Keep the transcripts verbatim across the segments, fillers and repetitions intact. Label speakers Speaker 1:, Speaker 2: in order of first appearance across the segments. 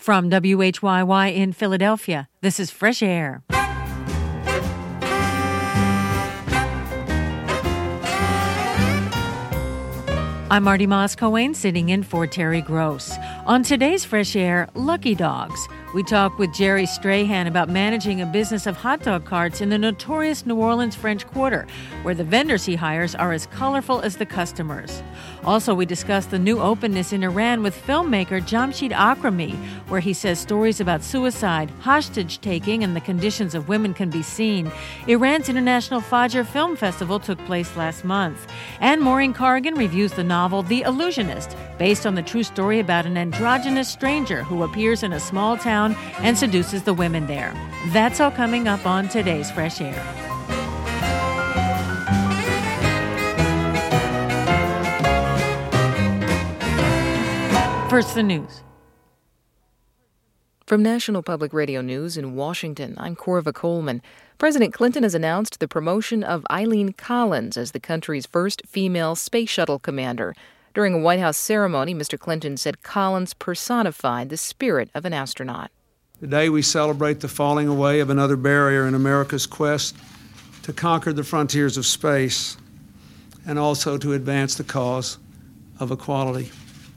Speaker 1: From W H Y Y in Philadelphia, this is Fresh Air. I'm Marty Moss-Coane, sitting in for Terry Gross. On today's Fresh Air, Lucky Dogs. We talk with Jerry Strahan about managing a business of hot dog carts in the notorious New Orleans French Quarter, where the vendors he hires are as colorful as the customers. Also, we discuss the new openness in Iran with filmmaker Jamshid Akrami, where he says stories about suicide, hostage-taking, and the conditions of women can be seen. Iran's International Fajr Film Festival took place last month. And Maureen Corrigan reviews the novel The Illusionist, based on the true story about an androgynous stranger who appears in a small town and seduces the women there. That's all coming up on today's Fresh Air. First, the news.
Speaker 2: From National Public Radio News in Washington, I'm Corva Coleman. President Clinton has announced the promotion of Eileen Collins as the country's first female space shuttle commander. During a White House ceremony, Mister Clinton said Collins personified the spirit of an astronaut.
Speaker 3: Today we celebrate the falling away of another barrier in America's quest to conquer the frontiers of space and also to advance the cause of equality.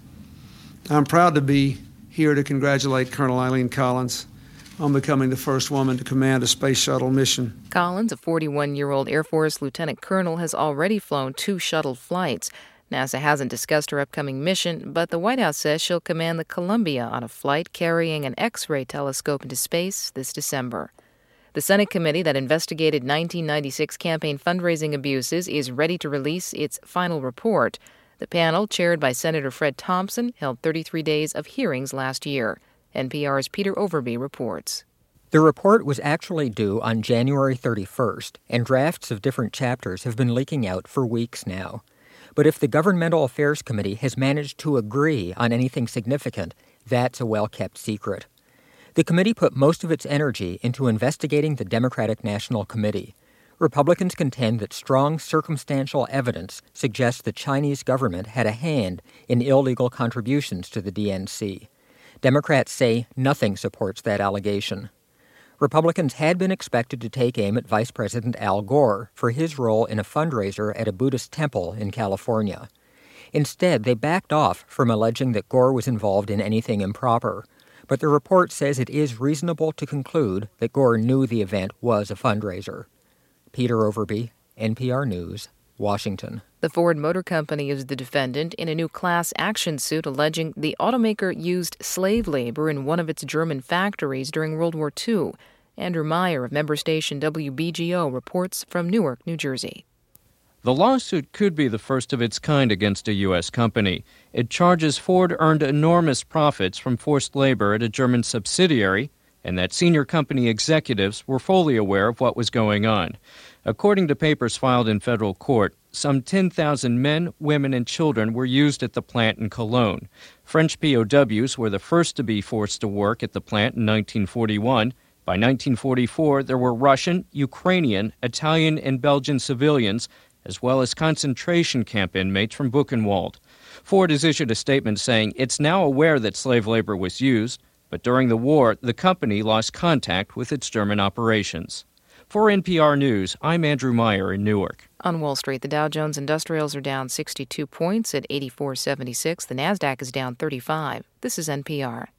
Speaker 3: I'm proud to be here to congratulate Colonel Eileen Collins on becoming the first woman to command a space shuttle mission.
Speaker 2: Collins, a forty-one-year-old Air Force lieutenant colonel, has already flown two shuttle flights. NASA hasn't discussed her upcoming mission, but the White House says she'll command the Columbia on a flight carrying an X-ray telescope into space this December. The Senate committee that investigated nineteen ninety-six campaign fundraising abuses is ready to release its final report. The panel, chaired by Senator Fred Thompson, held thirty-three days of hearings last year. N P R's Peter Overby reports.
Speaker 4: The report was actually due on January thirty-first, and drafts of different chapters have been leaking out for weeks now. But if the Governmental Affairs Committee has managed to agree on anything significant, that's a well-kept secret. The committee put most of its energy into investigating the Democratic National Committee. Republicans contend that strong circumstantial evidence suggests the Chinese government had a hand in illegal contributions to the D N C. Democrats say nothing supports that allegation. Republicans had been expected to take aim at Vice President Al Gore for his role in a fundraiser at a Buddhist temple in California. Instead, they backed off from alleging that Gore was involved in anything improper. But the report says it is reasonable to conclude that Gore knew the event was a fundraiser. Peter Overby, N P R News, Washington.
Speaker 2: The Ford Motor Company is the defendant in a new class action suit alleging the automaker used slave labor in one of its German factories during World War Two. Andrew Meyer of member station W B G O reports from Newark, New Jersey.
Speaker 5: The lawsuit could be the first of its kind against a U S company. It charges Ford earned enormous profits from forced labor at a German subsidiary, and that senior company executives were fully aware of what was going on. According to papers filed in federal court, some ten thousand men, women, and children were used at the plant in Cologne. French P O Ws were the first to be forced to work at the plant in nineteen forty-one. By nineteen forty-four, there were Russian, Ukrainian, Italian, and Belgian civilians, as well as concentration camp inmates from Buchenwald. Ford has issued a statement saying it's now aware that slave labor was used, but during the war, the company lost contact with its German operations. For N P R News, I'm Andrew Meyer in Newark.
Speaker 2: On Wall Street, the Dow Jones Industrials are down sixty-two points at eighty-four seventy-six. The Nasdaq is down thirty-five. This is N P R.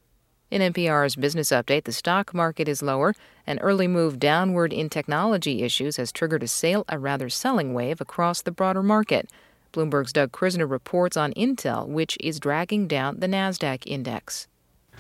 Speaker 2: In N P R's business update, the stock market is lower. An early move downward in technology issues has triggered a sale, a rather selling wave across the broader market. Bloomberg's Doug Krisner reports on Intel, which is dragging down the Nasdaq index.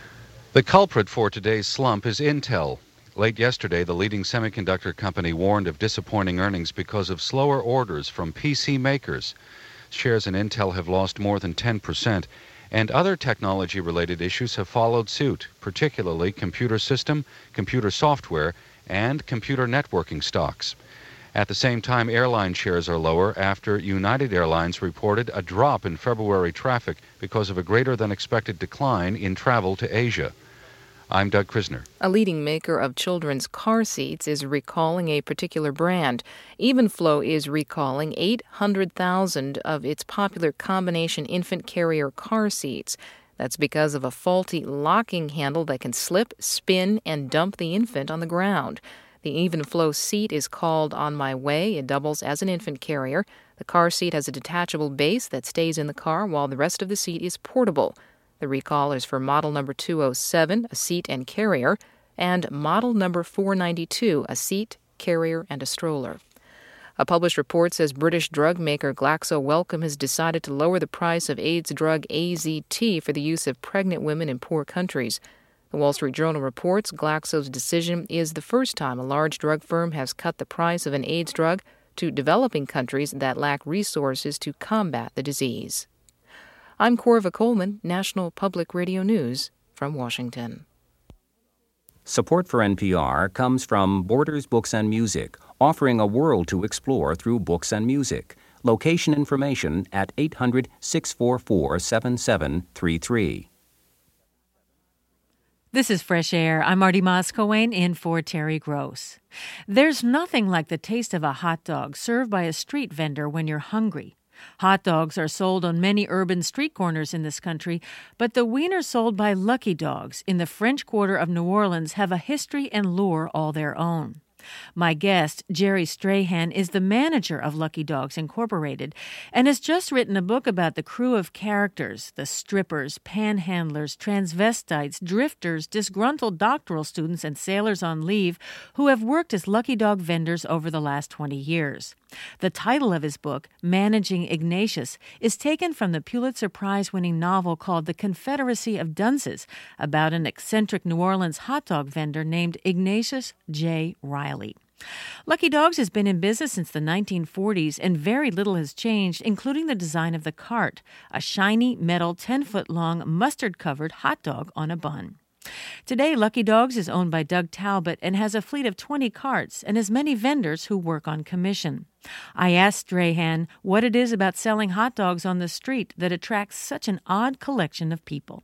Speaker 6: The culprit for today's slump is Intel. Late yesterday, the leading semiconductor company warned of disappointing earnings because of slower orders from P C makers. Shares in Intel have lost more than ten percent, and other technology-related issues have followed suit, particularly computer system, computer software, and computer networking stocks. At the same time, airline shares are lower after United Airlines reported a drop in February traffic because of a greater-than-expected decline in travel to Asia. I'm Doug Krisner.
Speaker 2: A leading maker of children's car seats is recalling a particular brand. Evenflo is recalling eight hundred thousand of its popular combination infant carrier car seats. That's because of a faulty locking handle that can slip, spin, and dump the infant on the ground. The Even Flow seat is called On My Way. It doubles as an infant carrier. The car seat has a detachable base that stays in the car while the rest of the seat is portable. The recall is for model number two oh seven, a seat and carrier, and model number four ninety-two, a seat, carrier, and a stroller. A published report says British drug maker Glaxo Wellcome has decided to lower the price of AIDS drug A Z T for the use of pregnant women in poor countries. The Wall Street Journal reports Glaxo's decision is the first time a large drug firm has cut the price of an AIDS drug to developing countries that lack resources to combat the disease. I'm Corva Coleman, National Public Radio News from Washington.
Speaker 7: Support for N P R comes from Borders Books and Music, offering a world to explore through books and music. Location information at eight hundred, six four four, seven seven three three.
Speaker 1: This is Fresh Air. I'm Marty Moscowain in for Terry Gross. There's nothing like the taste of a hot dog served by a street vendor when you're hungry. Hot dogs are sold on many urban street corners in this country, but the wieners sold by Lucky Dogs in the French Quarter of New Orleans have a history and lure all their own. My guest, Jerry Strahan, is the manager of Lucky Dogs Incorporated and has just written a book about the crew of characters, the strippers, panhandlers, transvestites, drifters, disgruntled doctoral students, and sailors on leave who have worked as Lucky Dog vendors over the last twenty years. The title of his book, Managing Ignatius, is taken from the Pulitzer Prize-winning novel called The Confederacy of Dunces, about an eccentric New Orleans hot dog vendor named Ignatius J. Riley. Lucky Dogs has been in business since the nineteen forties, and very little has changed, including the design of the cart, a shiny, metal, ten-foot-long, mustard-covered hot dog on a bun. Today, Lucky Dogs is owned by Doug Talbot and has a fleet of twenty carts and as many vendors who work on commission. I asked Strahan what it is about selling hot dogs on the street that attracts such an odd collection of people.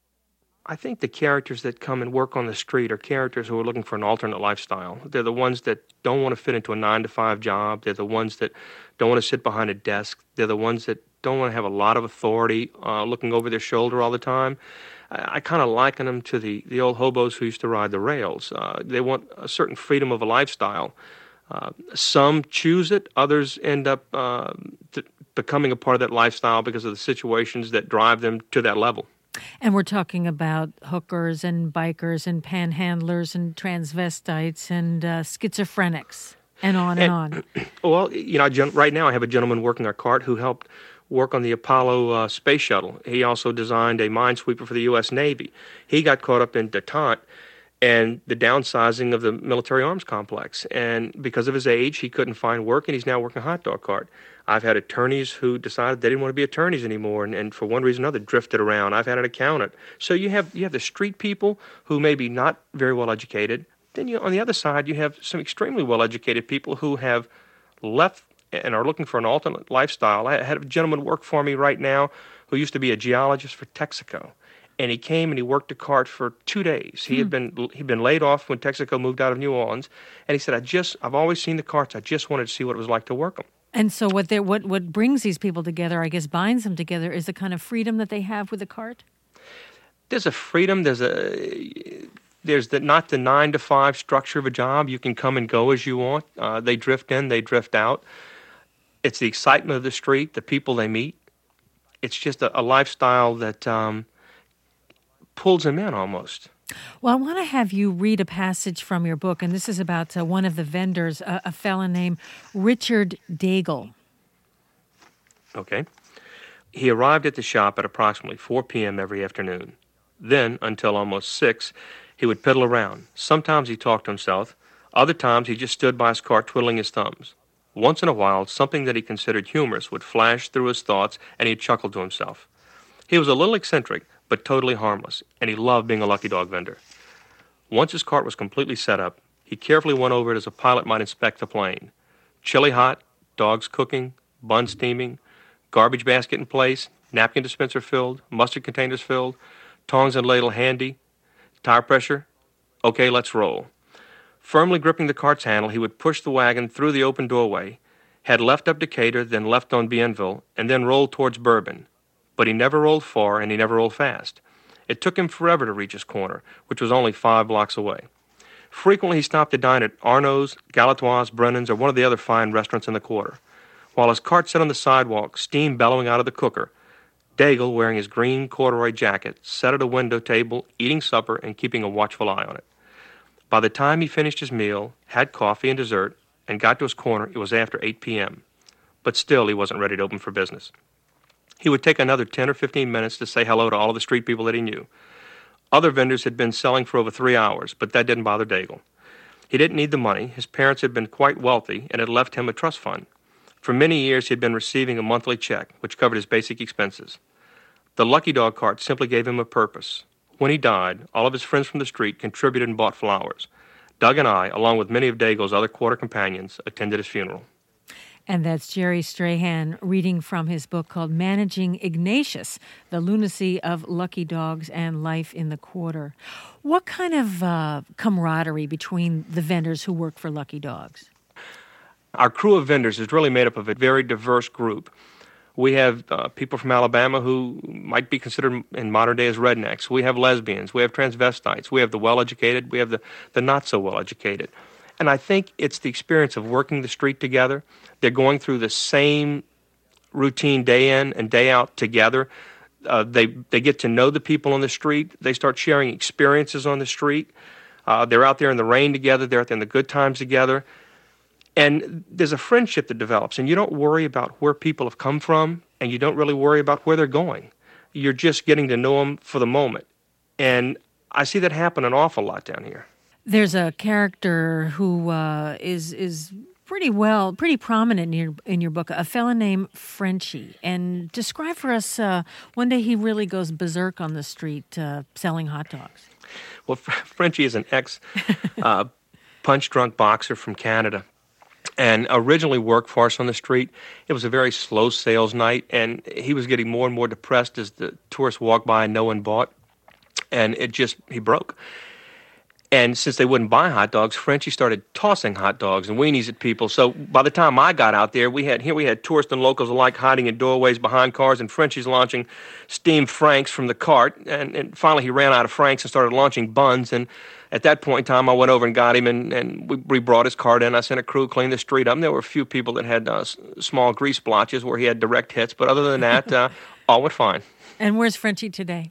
Speaker 8: I think the characters that come and work on the street are characters who are looking for an alternate lifestyle. They're the ones that don't want to fit into a nine to five job. They're the ones that don't want to sit behind a desk. They're the ones that don't want to have a lot of authority uh, looking over their shoulder all the time. I, I kind of liken them to the, the old hobos who used to ride the rails. Uh, they want a certain freedom of a lifestyle. Uh, some choose it. Others end up uh, th- becoming a part of that lifestyle because of the situations that drive them to that level.
Speaker 1: And we're talking about hookers and bikers and panhandlers and transvestites and uh, schizophrenics and on and, and on.
Speaker 8: Well, you know, right now I have a gentleman working our cart who helped work on the Apollo uh, space shuttle. He also designed a minesweeper for the U S Navy. He got caught up in detente and the downsizing of the military arms complex. And because of his age, he couldn't find work, and he's now working a hot dog cart. I've had attorneys who decided they didn't want to be attorneys anymore, and, and for one reason or another drifted around. I've had an accountant. So you have you have the street people who may be not very well educated. Then you, on the other side, you have some extremely well educated people who have left and are looking for an alternate lifestyle. I had a gentleman work for me right now who used to be a geologist for Texaco. And he came and he worked a cart for two days. He hmm. had been he'd been laid off when Texaco moved out of New Orleans, and he said, "I just I've always seen the carts. I just wanted to see what it was like to work them."
Speaker 1: And so, what they what what brings these people together, I guess, binds them together, is the kind of freedom that they have with the cart.
Speaker 8: There's a freedom. There's a there's the not the nine to five structure of a job. You can come and go as you want. Uh, they drift in, they drift out. It's the excitement of the street, the people they meet. It's just a, a lifestyle that. Um, pulls him in almost.
Speaker 1: Well, I want to have you read a passage from your book, and this is about uh, one of the vendors, uh, a fellow named Richard Daigle.
Speaker 8: Okay. He arrived at the shop at approximately four p.m. every afternoon. Then, until almost six, he would piddle around. Sometimes he talked to himself. Other times he just stood by his cart twiddling his thumbs. Once in a while, something that he considered humorous would flash through his thoughts, and he'd chuckle to himself. He was a little eccentric, but totally harmless, and he loved being a Lucky Dog vendor. Once his cart was completely set up, he carefully went over it as a pilot might inspect the plane. Chili hot, dogs cooking, buns steaming, garbage basket in place, napkin dispenser filled, mustard containers filled, tongs and ladle handy, tire pressure. Okay, let's roll. Firmly gripping the cart's handle, he would push the wagon through the open doorway, head left up Decatur, then left on Bienville, and then roll towards Bourbon. But he never rolled far, and he never rolled fast. It took him forever to reach his corner, which was only five blocks away. Frequently, he stopped to dine at Arnaud's, Galatoire's, Brennan's, or one of the other fine restaurants in the quarter. While his cart sat on the sidewalk, steam bellowing out of the cooker, Daigle, wearing his green corduroy jacket, sat at a window table, eating supper and keeping a watchful eye on it. By the time he finished his meal, had coffee and dessert, and got to his corner, it was after eight p.m. But still, he wasn't ready to open for business. He would take another ten or fifteen minutes to say hello to all of the street people that he knew. Other vendors had been selling for over three hours, but that didn't bother Daigle. He didn't need the money. His parents had been quite wealthy and had left him a trust fund. For many years, he had been receiving a monthly check, which covered his basic expenses. The Lucky Dog cart simply gave him a purpose. When he died, all of his friends from the street contributed and bought flowers. Doug and I, along with many of Daigle's other quarter companions, attended his funeral.
Speaker 1: And that's Jerry Strahan reading from his book called Managing Ignatius, The Lunacy of Lucky Dogs and Life in the Quarter. What kind of uh, camaraderie between the vendors who work for Lucky Dogs?
Speaker 8: Our crew of vendors is really made up of a very diverse group. We have uh, people from Alabama who might be considered in modern day as rednecks. We have lesbians. We have transvestites. We have the well-educated. We have the, the not-so-well-educated. And I think it's the experience of working the street together. They're going through the same routine day in and day out together. Uh, they they get to know the people on the street. They start sharing experiences on the street. Uh, they're out there in the rain together. They're out there in the good times together. And there's a friendship that develops, and you don't worry about where people have come from, and you don't really worry about where they're going. You're just getting to know them for the moment. And I see that happen an awful lot down here.
Speaker 1: There's a character who uh, is is pretty well, pretty prominent in your, in your book, a fellow named Frenchie. And describe for us, uh, one day he really goes berserk on the street uh, selling hot dogs.
Speaker 8: Well, Frenchie is an ex uh, punch-drunk boxer from Canada. And originally worked for us on the street. It was a very slow sales night, and he was getting more and more depressed as the tourists walked by and no one bought. And it just, he broke. And since they wouldn't buy hot dogs, Frenchie started tossing hot dogs and weenies at people. So by the time I got out there, we had here we had tourists and locals alike hiding in doorways behind cars, and Frenchie's launching steamed Franks from the cart. And, and finally he ran out of Franks and started launching buns. And at that point in time, I went over and got him, and, and we, we brought his cart in. I sent a crew clean the street up. And there were a few people that had uh, s- small grease blotches where he had direct hits. But other than that, uh, all went fine.
Speaker 1: And where's Frenchie today?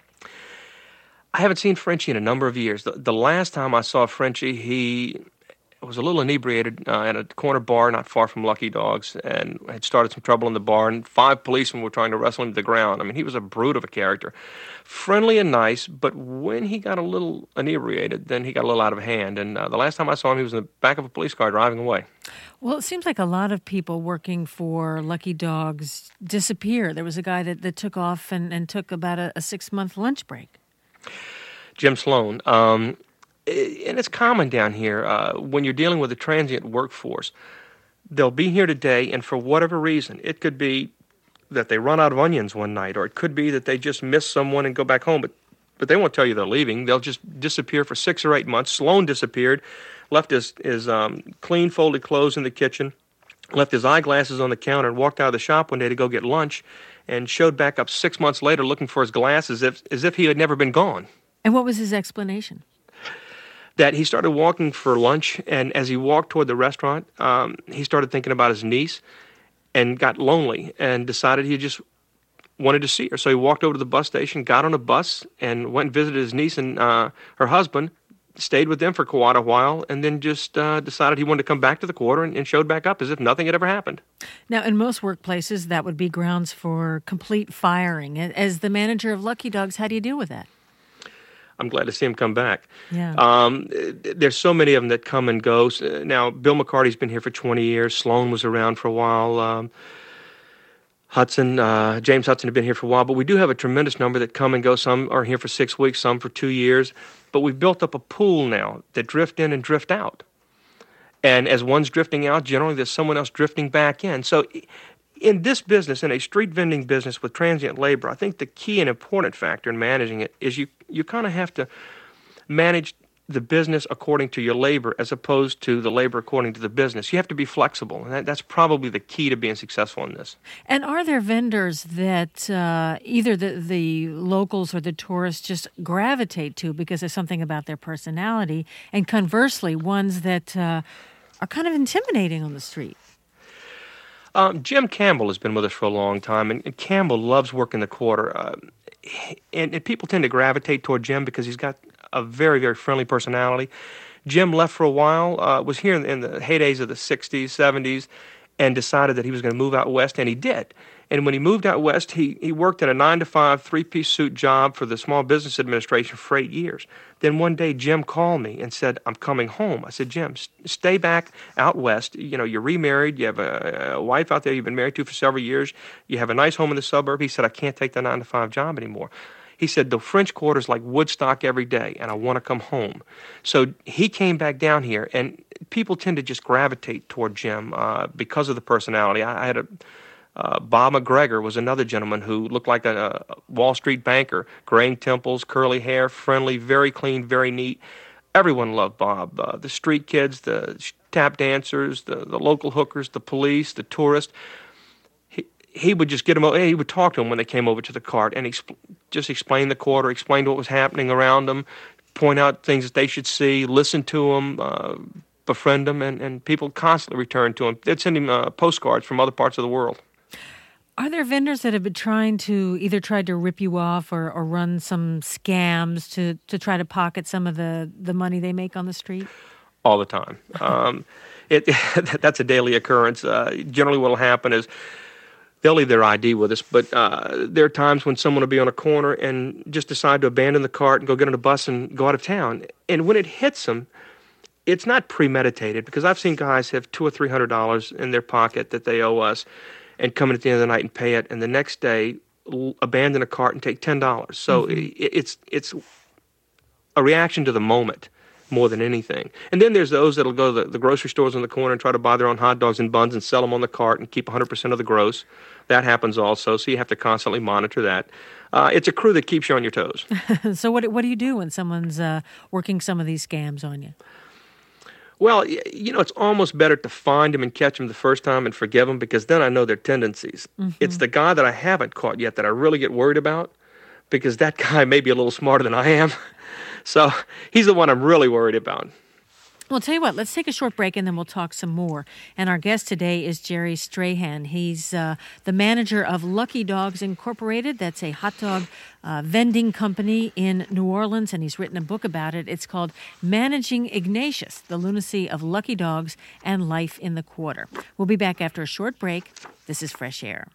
Speaker 8: I haven't seen Frenchie in a number of years. The, the last time I saw Frenchie, he was a little inebriated uh, at a corner bar not far from Lucky Dogs and had started some trouble in the bar, and five policemen were trying to wrestle him to the ground. I mean, he was a brute of a character. Friendly and nice, but when he got a little inebriated, then he got a little out of hand. And uh, the last time I saw him, he was in the back of a police car driving away.
Speaker 1: Well, it seems like a lot of people working for Lucky Dogs disappear. There was a guy that, that took off and, and took about a, a six-month lunch break.
Speaker 8: Jim Sloan. Um, and it's common down here uh, when you're dealing with a transient workforce. They'll be here today, and for whatever reason, it could be that they run out of onions one night, or it could be that they just miss someone and go back home, but but they won't tell you they're leaving. They'll just disappear for six or eight months. Sloan disappeared, left his, his um, clean folded clothes in the kitchen, left his eyeglasses on the counter, and walked out of the shop one day to go get lunch, and showed back up six months later looking for his glasses as if, as if he had never been gone.
Speaker 1: And what was his explanation?
Speaker 8: That he started walking for lunch, and as he walked toward the restaurant, um, he started thinking about his niece and got lonely and decided he just wanted to see her. So he walked over to the bus station, got on a bus, and went and visited his niece and uh, her husband, stayed with them for quite a while, and then just uh, decided he wanted to come back to the quarter and, and showed back up as if nothing had ever happened.
Speaker 1: Now, in most workplaces, that would be grounds for complete firing. As the manager of Lucky Dogs, how do you deal with that?
Speaker 8: I'm glad to see him come back.
Speaker 1: Yeah.
Speaker 8: Um, there's so many of them that come and go. Now, Bill McCarty's been here for twenty years. Sloan was around for a while. Um, Hudson, uh, James Hudson had been here for a while. But we do have a tremendous number that come and go. Some are here for six weeks, some for two years. But we've built up a pool now that drift in and drift out. And as one's drifting out, generally there's someone else drifting back in. So in this business, in a street vending business with transient labor, I think the key and important factor in managing it is you, you kind of have to manage the business according to your labor as opposed to the labor according to the business. You have to be flexible, and that, that's probably the key to being successful in this.
Speaker 1: And are there vendors that uh, either the, the locals or the tourists just gravitate to because there's something about their personality, and conversely, ones that uh, are kind of intimidating on the street?
Speaker 8: Um, Jim Campbell has been with us for a long time, and, and Campbell loves working the quarter. Uh, and, and people tend to gravitate toward Jim because he's got a very, very friendly personality. Jim left for a while, uh, was here in, in the heydays of the sixties, seventies, and decided that he was going to move out west, and he did. And when he moved out west, he, he worked in a nine to five, three-piece suit job for the Small Business Administration for eight years. Then one day, Jim called me and said, I'm coming home. I said, Jim, stay back out west. You know, you're remarried. You have a, a wife out there you've been married to for several years. You have a nice home in the suburb. He said, I can't take the nine to five job anymore. He said, the French Quarter's like Woodstock every day, and I want to come home. So he came back down here, and people tend to just gravitate toward Jim uh, because of the personality. I, I had a uh, Bob McGregor was another gentleman who looked like a, a Wall Street banker, graying temples, curly hair, friendly, very clean, very neat. Everyone loved Bob. Uh, the street kids, the tap dancers, the, the local hookers, the police, the tourists. He would just get them. He would talk to them when they came over to the cart and exp- just explain the quarter, explain what was happening around them, point out things that they should see, listen to them, uh, befriend them, and, and people constantly return to him. They'd send him uh, postcards from other parts of the world.
Speaker 1: Are there vendors that have been trying to either try to rip you off or, or run some scams to, to try to pocket some of the, the money they make on the street?
Speaker 8: All the time. Um, it that's a daily occurrence. Uh, generally, what will happen is they'll leave their I D with us, but uh, there are times when someone will be on a corner and just decide to abandon the cart and go get on a bus and go out of town. And when it hits them, it's not premeditated, because I've seen guys have two or three hundred dollars in their pocket that they owe us, and come in at the end of the night and pay it, and the next day l- abandon a cart and take ten dollars. So mm-hmm. it, it's it's a reaction to the moment more than anything. And then there's those that'll go to the, the grocery stores on the corner and try to buy their own hot dogs and buns and sell them on the cart and keep one hundred percent of the gross. That happens also, so you have to constantly monitor that. Uh, it's a crew that keeps you on your toes.
Speaker 1: So what what do you do when someone's uh, working some of these scams on you?
Speaker 8: Well, you know, it's almost better to find them and catch them the first time and forgive them, because then I know their tendencies. Mm-hmm. It's the guy that I haven't caught yet that I really get worried about, because that guy may be a little smarter than I am. So he's the one I'm really worried about.
Speaker 1: Well, tell you what, let's take a short break and then we'll talk some more. And our guest today is Jerry Strahan. He's uh, the manager of Lucky Dogs Incorporated. That's a hot dog uh, vending company in New Orleans, and he's written a book about it. It's called Managing Ignatius, The Lunacy of Lucky Dogs and Life in the Quarter. We'll be back after a short break. This is Fresh Air.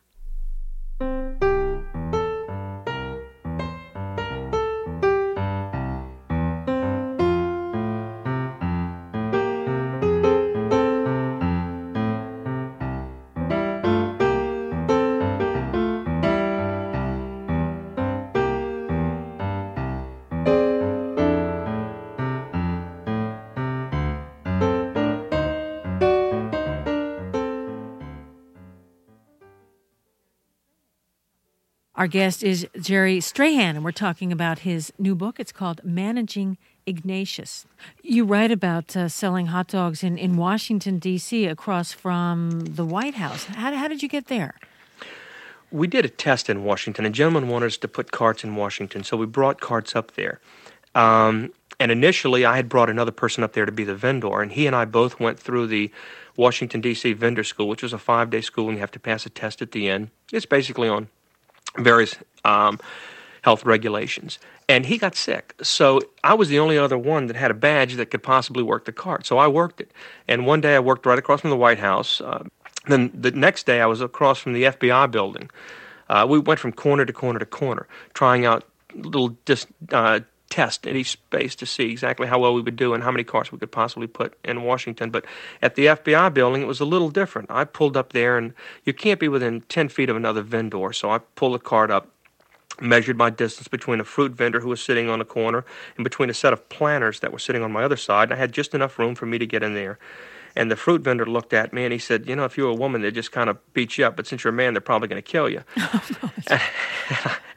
Speaker 1: Our guest is Jerry Strahan, and we're talking about his new book. It's called Managing Ignatius. You write about uh, selling hot dogs in, in Washington, D C, across from the White House. How, how did you get there?
Speaker 8: We did a test in Washington. A gentleman wanted us to put carts in Washington, so we brought carts up there. Um, and initially, I had brought another person up there to be the vendor, and he and I both went through the Washington, D C vendor school, which was a five-day school, and you have to pass a test at the end. It's basically on various um, health regulations. And he got sick. So I was the only other one that had a badge that could possibly work the cart. So I worked it. And one day I worked right across from the White House. Uh, then the next day I was across from the F B I building. Uh, we went from corner to corner to corner, trying out little dis, uh, tests in each space to see exactly how well we would do and how many carts we could possibly put in Washington. But at the F B I building, it was a little different. I pulled up there, and you can't be within ten feet of another vendor. So I pulled the cart up, measured my distance between a fruit vendor who was sitting on a corner and between a set of planters that were sitting on my other side. And I had just enough room for me to get in there. And the fruit vendor looked at me and he said, you know, if you were a woman, they'd just kind of beat you up. But since you're a man, they're probably going to kill you. Oh, and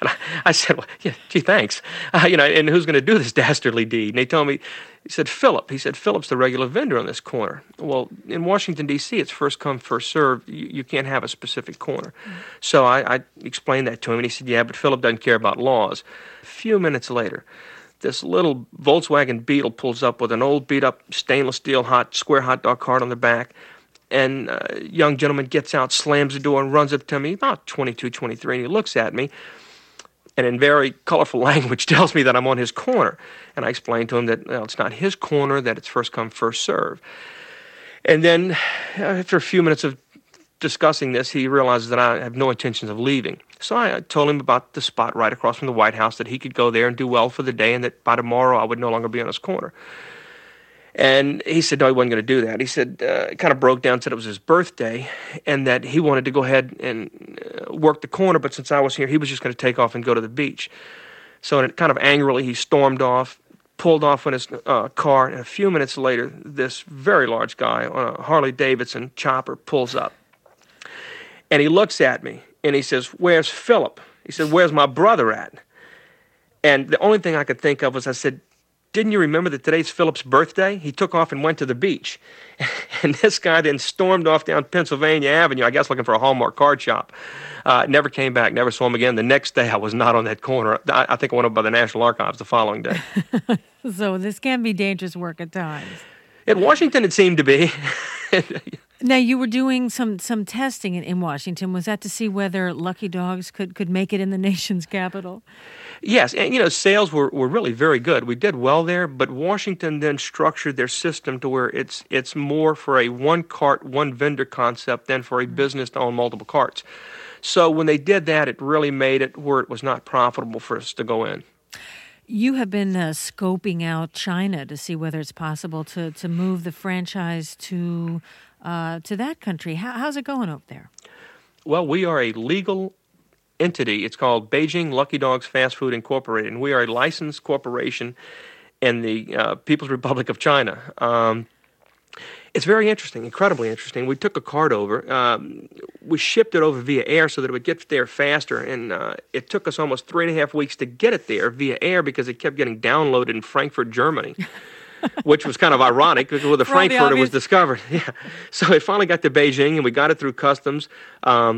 Speaker 8: And I, I said, well, yeah, gee, thanks. Uh, you know, and who's going to do this dastardly deed? And they told me, he said, Philip. He said, Philip's the regular vendor on this corner. Well, in Washington, D C, it's first come, first served. You, you can't have a specific corner. Mm-hmm. So I, I explained that to him, and he said, yeah, but Philip doesn't care about laws. A few minutes later, this little Volkswagen Beetle pulls up with an old beat-up stainless steel hot square hot dog cart on the back, and a young gentleman gets out, slams the door, and runs up to me, about twenty-two, twenty-three, and he looks at me, and in very colorful language tells me that I'm on his corner. And I explained to him that, well, it's not his corner, that it's first come, first serve. And then after a few minutes of discussing this, he realizes that I have no intentions of leaving. So I told him about the spot right across from the White House, that he could go there and do well for the day, and that by tomorrow I would no longer be on his corner. And he said, no, he wasn't going to do that. He said, uh, it kind of broke down, said it was his birthday, and that he wanted to go ahead and uh, work the corner, but since I was here, he was just going to take off and go to the beach. So it kind of angrily, he stormed off, pulled off in his uh, car, and a few minutes later, this very large guy on a Harley-Davidson chopper pulls up. And he looks at me, and he says, where's Philip? He said, where's my brother at? And the only thing I could think of was, I said, didn't you remember that today's Philip's birthday? He took off and went to the beach. And this guy then stormed off down Pennsylvania Avenue, I guess looking for a Hallmark card shop. Uh, never came back, never saw him again. The next day I was not on that corner. I, I think I went up by the National Archives the following day.
Speaker 1: So this can be dangerous work at times.
Speaker 8: In Washington, it seemed to be.
Speaker 1: Now, you were doing some, some testing in, in Washington. Was that to see whether Lucky Dogs could, could make it in the nation's capital?
Speaker 8: Yes, and you know, sales were, were really very good. We did well there, but Washington then structured their system to where it's it's more for a one cart, one vendor concept than for a business to own multiple carts. So when they did that, it really made it where it was not profitable for us to go in.
Speaker 1: You have been uh, scoping out China to see whether it's possible to, to move the franchise to uh, to that country. How, how's it going over there?
Speaker 8: Well, we are a legal entity. It's called Beijing Lucky Dogs Fast Food Incorporated, and we are a licensed corporation in the uh, People's Republic of China. Um, it's very interesting, incredibly interesting. We took a cart over. Um, we shipped it over via air so that it would get there faster, and uh, it took us almost three and a half weeks to get it there via air because it kept getting downloaded in Frankfurt, Germany, which was kind of ironic because where the Frankfurter was discovered. Yeah. So it finally got to Beijing, and we got it through customs, um,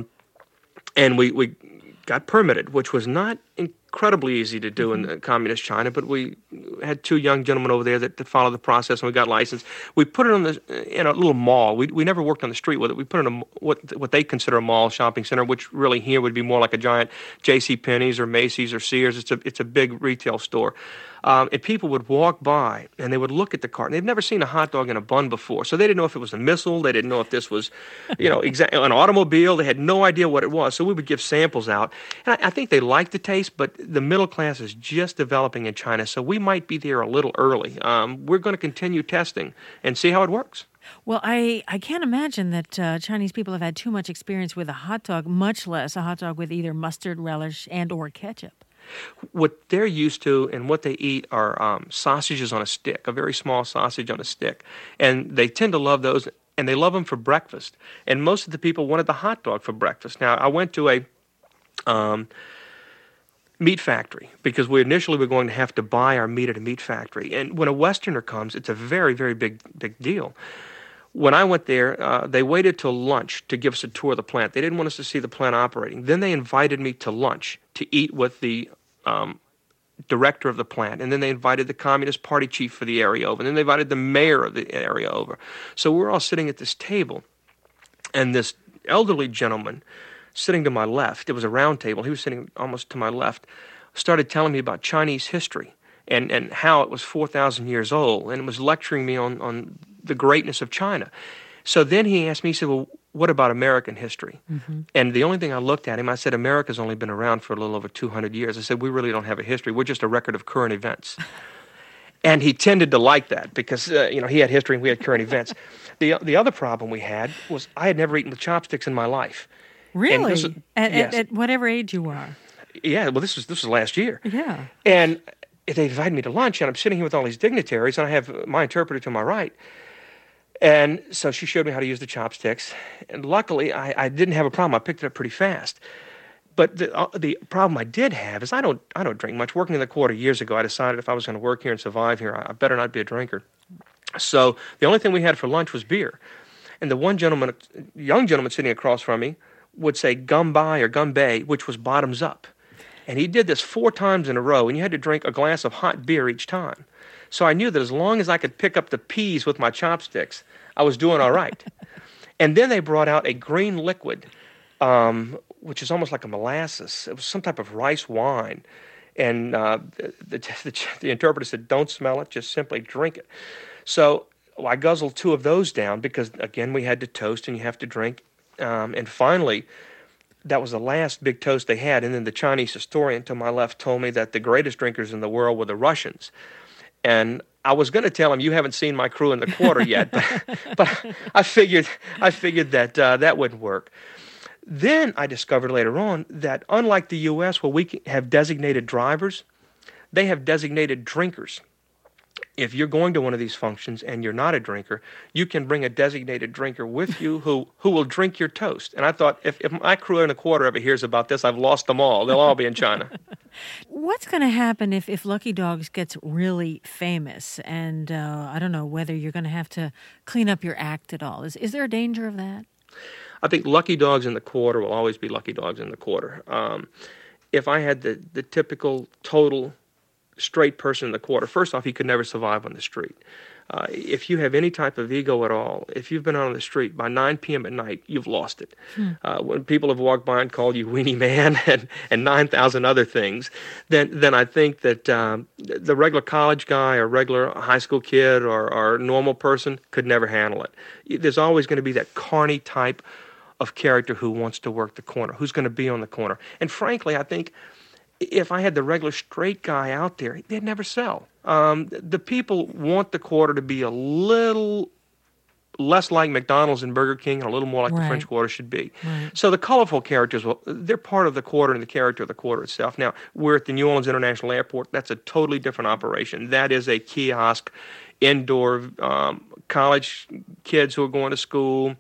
Speaker 8: and we... we got permitted, which was not incredibly easy to do in uh, communist China, but we had two young gentlemen over there that, that followed the process, and we got licensed. We put it on the, in a little mall. We we never worked on the street with it. We put it in a, what what they consider a mall shopping center, which really here would be more like a giant J C Penney's or Macy's or Sears. It's a it's a big retail store. Um, and people would walk by, and they would look at the cart. And they'd never seen a hot dog in a bun before, so they didn't know if it was a missile. They didn't know if this was, you know, exa- an automobile. They had no idea what it was. So we would give samples out. And I, I think they liked the taste, but the middle class is just developing in China, so we might be there a little early. Um, we're going to continue testing and see how it works.
Speaker 1: Well, I, I can't imagine that uh, Chinese people have had too much experience with a hot dog, much less a hot dog with either mustard, relish, and or ketchup.
Speaker 8: What they're used to and what they eat are um, sausages on a stick, a very small sausage on a stick. And they tend to love those, and they love them for breakfast. And most of the people wanted the hot dog for breakfast. Now, I went to a um, meat factory because we initially were going to have to buy our meat at a meat factory. And when a Westerner comes, it's a very, very big, big deal. When I went there, uh, they waited till lunch to give us a tour of the plant. They didn't want us to see the plant operating. Then they invited me to lunch to eat with the um, director of the plant. And then they invited the Communist Party chief for the area over. And then they invited the mayor of the area over. So we're all sitting at this table. And this elderly gentleman sitting to my left, it was a round table, he was sitting almost to my left, started telling me about Chinese history and, and how it was four thousand years old. And was lecturing me on, on the greatness of China. So then he asked me, he said, well, what about American history? Mm-hmm. And the only thing I looked at him, I said, America's only been around for a little over two hundred years. I said, we really don't have a history. We're just a record of current events. And he tended to like that because, uh, you know, he had history and we had current events. The the other problem we had was I had never eaten with chopsticks in my life.
Speaker 1: Really?
Speaker 8: Was,
Speaker 1: at,
Speaker 8: yes.
Speaker 1: at, at whatever age you are?
Speaker 8: Yeah, well, this was, this was last year.
Speaker 1: Yeah.
Speaker 8: And they invited me to lunch, and I'm sitting here with all these dignitaries, and I have my interpreter to my right. And so she showed me how to use the chopsticks. And luckily, I, I didn't have a problem. I picked it up pretty fast. but the uh, the problem I did have is I don't I don't drink much. Working in the Quarter years ago, I decided if I was going to work here and survive here, I, I better not be a drinker. So the only thing we had for lunch was beer. And the one gentleman, young gentleman sitting across from me, would say "gumbai" or "gumbay," which was bottoms up. And he did this four times in a row, and you had to drink a glass of hot beer each time. So I knew that as long as I could pick up the peas with my chopsticks, I was doing all right. And then they brought out a green liquid, um, which is almost like a molasses. It was some type of rice wine. And uh, the, the, the, the interpreter said, "Don't smell it, just simply drink it." So well, I guzzled two of those down because, again, we had to toast and you have to drink. Um, and finally, that was the last big toast they had. And then the Chinese historian to my left told me that the greatest drinkers in the world were the Russians. And I was going to tell him, "You haven't seen my crew in the Quarter yet," but, but I figured I figured that uh, that wouldn't work. Then I discovered later on that unlike the U S where we have designated drivers, they have designated drinkers. If you're going to one of these functions and you're not a drinker, you can bring a designated drinker with you who, who will drink your toast. And I thought, if, if my crew in a Quarter ever hears about this, I've lost them all. They'll all be in China.
Speaker 1: What's going to happen if, if Lucky Dogs gets really famous? And uh, I don't know whether you're going to have to clean up your act at all. Is, is there a danger of that?
Speaker 8: I think Lucky Dogs in the Quarter will always be Lucky Dogs in the Quarter. Um, if I had the, the typical total straight person in the Quarter, first off, he could never survive on the street. Uh, if you have any type of ego at all, if you've been out on the street by nine p.m. at night, you've lost it. Hmm. Uh, when people have walked by and called you weenie man and, and nine thousand other things, then then I think that um, the regular college guy or regular high school kid or, or normal person could never handle it. There's always going to be that carny type of character who wants to work the corner, who's going to be on the corner. And frankly, I think if I had the regular straight guy out there, they'd never sell. Um, the people want the Quarter to be a little less like McDonald's and Burger King and a little more like right. the French Quarter should be. Right. So the colorful characters, well, they're part of the Quarter and the character of the Quarter itself. Now, we're at the New Orleans International Airport. That's a totally different operation. That is a kiosk, indoor, um, college kids who are going to school,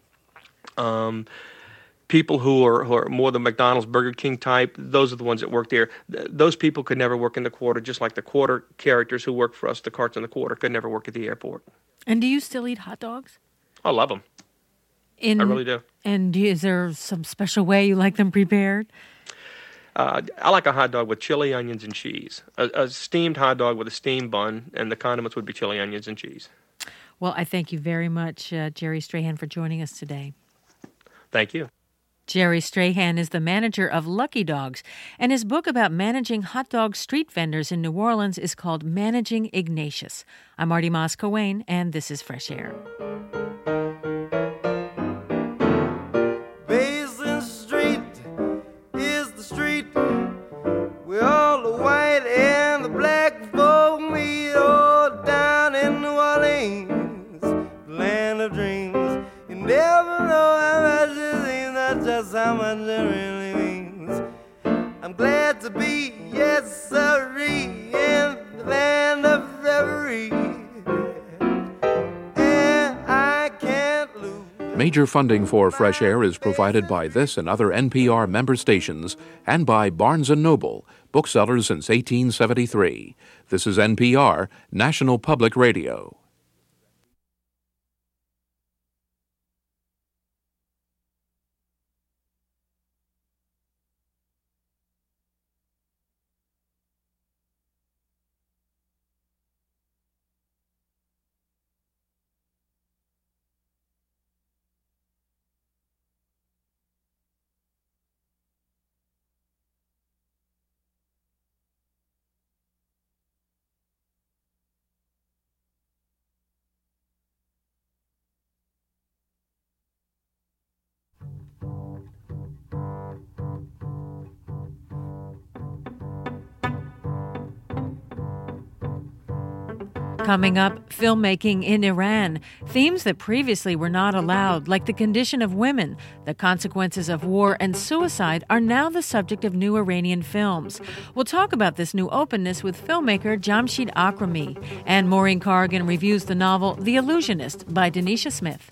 Speaker 8: um, people who are, who are more the McDonald's, Burger King type, those are the ones that work there. Th- those people could never work in the Quarter, just like the Quarter characters who work for us, the carts in the Quarter, could never work at the airport.
Speaker 1: And do you still eat hot dogs?
Speaker 8: I love them. In, I really do.
Speaker 1: And do you, is there some special way you like them prepared?
Speaker 8: Uh, I like a hot dog with chili, onions, and cheese. A, a steamed hot dog with a steamed bun, and the condiments would be chili, onions, and cheese.
Speaker 1: Well, I thank you very much, uh, Jerry Strahan, for joining us today.
Speaker 8: Thank you.
Speaker 1: Jerry Strahan is the manager of Lucky Dogs, and his book about managing hot dog street vendors in New Orleans is called Managing Ignatius. I'm Marty Moss-Coane, and this is Fresh Air.
Speaker 9: Basin Street is the street where all the white and the black folk meet, all down in New Orleans, the land of dreams. You never know how much it seems, that's just how much it really means. I'm glad to be, yes sirree, in the land of reverie, and I can't lose.
Speaker 10: Major funding for Fresh Air is provided by this and other N P R member stations and by Barnes and Noble, booksellers since eighteen seventy-three. This is N P R, National Public Radio.
Speaker 1: Coming up, filmmaking in Iran. Themes that previously were not allowed, like the condition of women, the consequences of war, and suicide, are now the subject of new Iranian films. We'll talk about this new openness with filmmaker Jamshid Akrami. And Maureen Corrigan reviews the novel The Illusionist by Denisha Smith.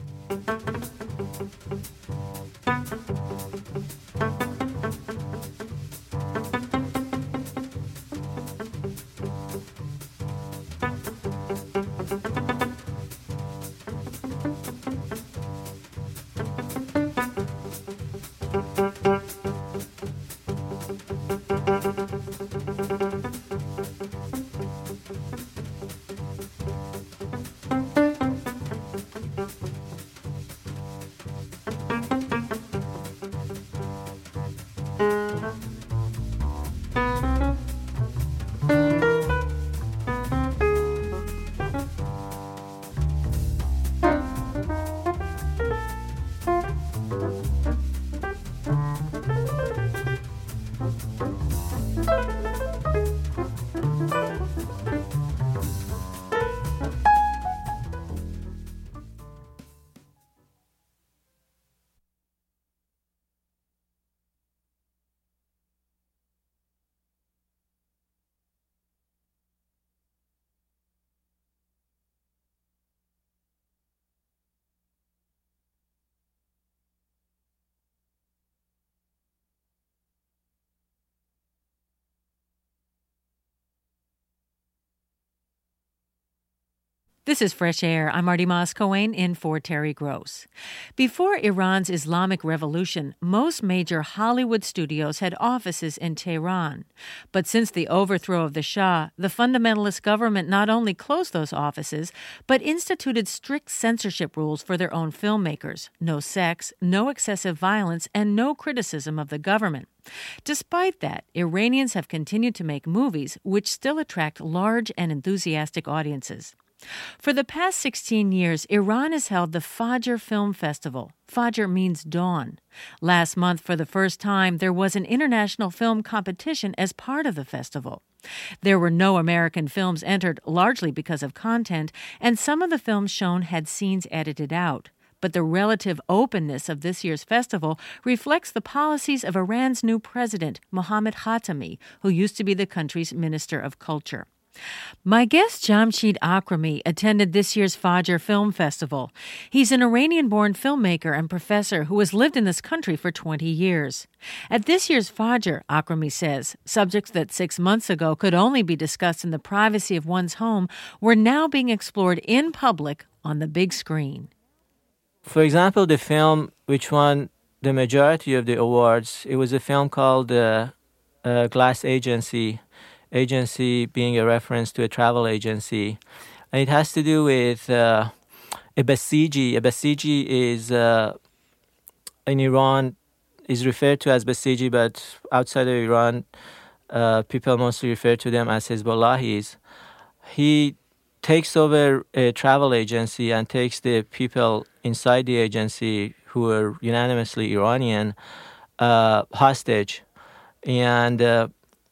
Speaker 1: This is Fresh Air. I'm Marty Moss-Coane in for Terry Gross. Before Iran's Islamic Revolution, most major Hollywood studios had offices in Tehran. But since the overthrow of the Shah, the fundamentalist government not only closed those offices, but instituted strict censorship rules for their own filmmakers. No sex, no excessive violence, and no criticism of the government. Despite that, Iranians have continued to make movies which still attract large and enthusiastic audiences. For the past sixteen years, Iran has held the Fajr Film Festival. Fajr means dawn. Last month, for the first time, there was an international film competition as part of the festival. There were no American films entered, largely because of content, and some of the films shown had scenes edited out. But the relative openness of this year's festival reflects the policies of Iran's new president, Mohammad Khatami, who used to be the country's Minister of Culture. My guest, Jamshid Akrami, attended this year's Fajr Film Festival. He's an Iranian-born filmmaker and professor who has lived in this country for twenty years. At this year's Fajr, Akrami says, subjects that six months ago could only be discussed in the privacy of one's home were now being explored in public on the big screen.
Speaker 11: For example, the film which won the majority of the awards, it was a film called uh, uh, Glass Agency. Agency being a reference to a travel agency. And it has to do with uh, a Basiji. A Basiji is, uh, in Iran, is referred to as Basiji, but outside of Iran, uh, people mostly refer to them as Hezbollahis. He takes over a travel agency and takes the people inside the agency who are unanimously Iranian uh, hostage. And uh,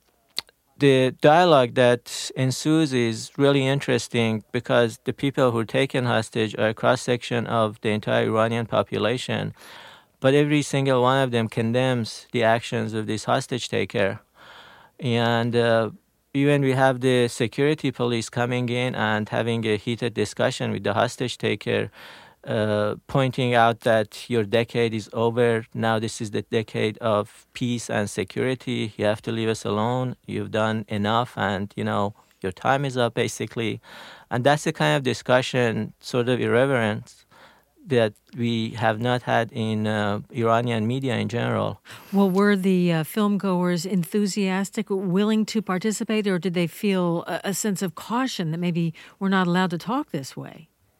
Speaker 11: the dialogue that ensues is really interesting because the people who are taken hostage are a cross-section of the entire Iranian population, but every single one of them condemns the actions of this hostage taker. And uh, even we have the security police coming in and having a heated discussion with the hostage taker, Uh, pointing out that your decade is over. Now this is the decade of peace and security. You have to leave us alone. You've done enough, and, you know, your time is up, basically. And that's the kind of discussion, sort of irreverence, that we have not had in uh, Iranian media in general.
Speaker 1: Well, were the uh, filmgoers enthusiastic, willing to participate, or did they feel a, a sense of caution that maybe we're not allowed to talk this way?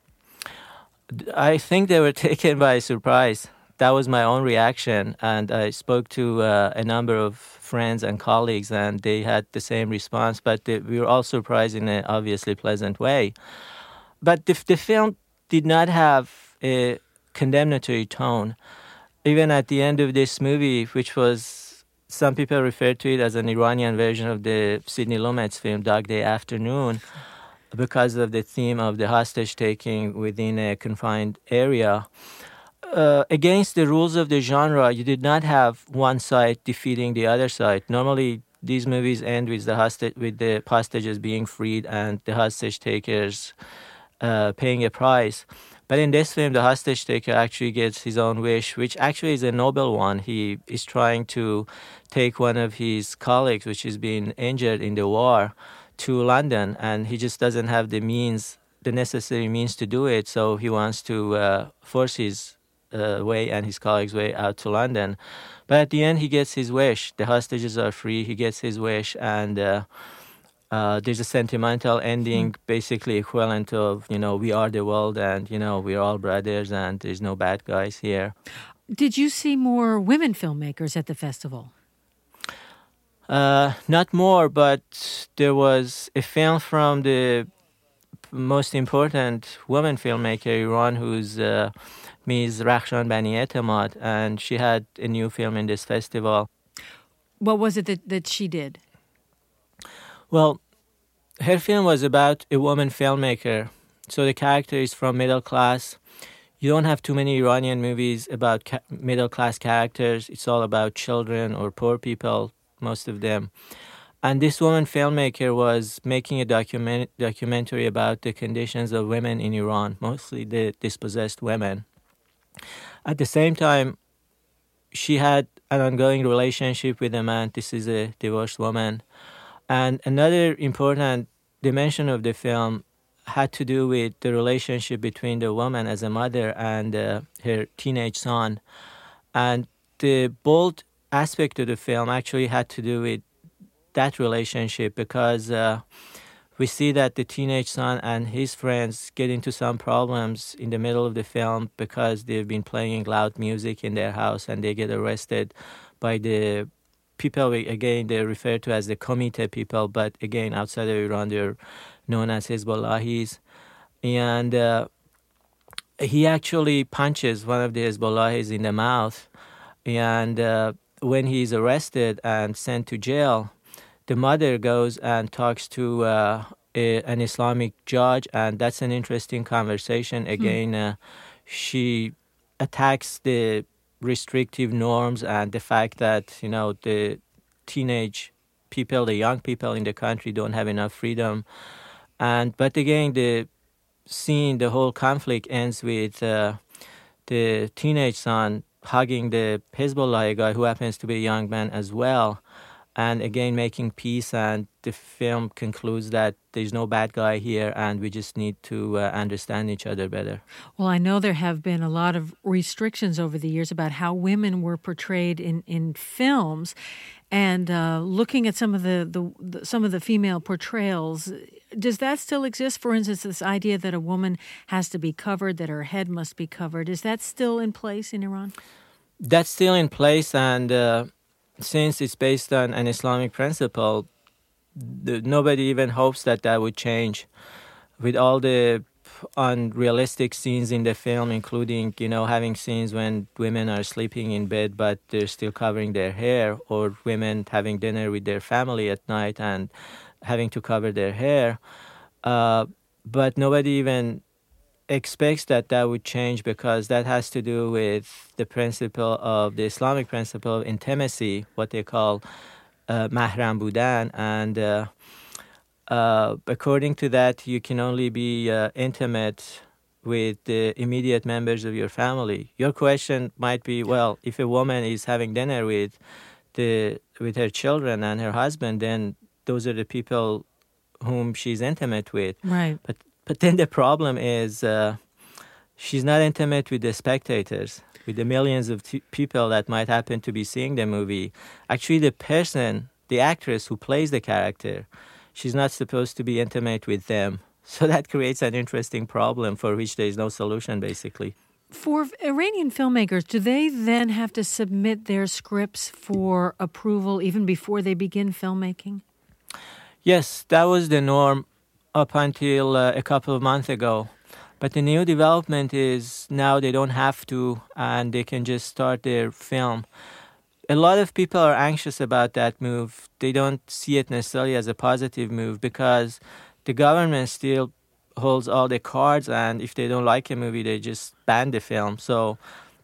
Speaker 11: I think they were taken by surprise. That was my own reaction, and I spoke to uh, a number of friends and colleagues, and they had the same response, but they, we were all surprised in an obviously pleasant way. But the, the film did not have a condemnatory tone. Even at the end of this movie, which was, some people refer to it as an Iranian version of the Sidney Lumet's film, Dog Day Afternoon, because of the theme of the hostage-taking within a confined area. Uh, against the rules of the genre, you did not have one side defeating the other side. Normally, these movies end with the hostage, with the hostages being freed and the hostage-takers uh, paying a price. But in this film, the hostage-taker actually gets his own wish, which actually is a noble one. He is trying to take one of his colleagues, which is being injured in the war, to London, and he just doesn't have the means, the necessary means to do it, so he wants to uh, force his uh, way and his colleagues' way out to London. But at the end, he gets his wish. The hostages are free, he gets his wish, and uh, uh, there's a sentimental ending, mm. basically equivalent of, you know, we are the world, and, you know, we're all brothers, and there's no bad guys here.
Speaker 1: Did you see more women filmmakers at the festival?
Speaker 11: Uh, not more, but there was a film from the most important woman filmmaker in Iran, who's uh, Miz Rakhshan Bani-Etemad, and she had a new film in this festival.
Speaker 1: What was it that, that she did?
Speaker 11: Well, her film was about a woman filmmaker. So the character is from middle class. You don't have too many Iranian movies about ca- middle class characters. It's all about children or poor people, most of them. And this woman filmmaker was making a document documentary about the conditions of women in Iran, mostly the dispossessed women. At the same time, she had an ongoing relationship with a man. This is a divorced woman. And another important dimension of the film, had to do with the relationship between the woman as a mother and uh, her teenage son. And the bold aspect of the film actually had to do with that relationship, because uh, we see that the teenage son and his friends get into some problems in the middle of the film because they've been playing loud music in their house, and they get arrested by the people, we, again, they're referred to as the Comite people, but again, outside of Iran, they're known as Hezbollahis. And uh, he actually punches one of the Hezbollahis in the mouth. And uh, when he's arrested and sent to jail, the mother goes and talks to uh, a, an Islamic judge, and that's an interesting conversation. Again, hmm. uh, she attacks the restrictive norms and the fact that, you know, the teenage people, the young people in the country don't have enough freedom. And but again, the scene, the whole conflict ends with uh, the teenage son hugging the Hezbollah guy, who happens to be a young man as well, and again making peace. And the film concludes that there's no bad guy here, and we just need to uh, understand each other better.
Speaker 1: Well, I know there have been a lot of restrictions over the years about how women were portrayed in, in films, and uh, looking at some of the, the, the some of the female portrayals, does that still exist? For instance, this idea that a woman has to be covered, that her head must be covered, is that still in place in Iran?
Speaker 11: That's still in place, and uh, since it's based on an Islamic principle, the, nobody even hopes that that would change. With all the unrealistic scenes in the film, including, you know, having scenes when women are sleeping in bed but they're still covering their hair, or women having dinner with their family at night and having to cover their hair. Uh, but nobody even expects that that would change, because that has to do with the principle of the Islamic principle of intimacy, what they call uh, mahram budan. And uh, uh, according to that, you can only be uh, intimate with the immediate members of your family. Your question might be, well, if a woman is having dinner with the with her children and her husband, then those are the people whom she's intimate with.
Speaker 1: Right.
Speaker 11: But but then the problem is uh, she's not intimate with the spectators, with the millions of t- people that might happen to be seeing the movie. Actually, the person, the actress who plays the character, she's not supposed to be intimate with them. So that creates an interesting problem for which there is no solution, basically.
Speaker 1: For Iranian filmmakers, do they then have to submit their scripts for approval even before they begin filmmaking?
Speaker 11: Yes, that was the norm up until uh, a couple of months ago. But the new development is now they don't have to, and they can just start their film. A lot of people are anxious about that move. They don't see it necessarily as a positive move, because the government still holds all the cards, and if they don't like a movie, they just ban the film. So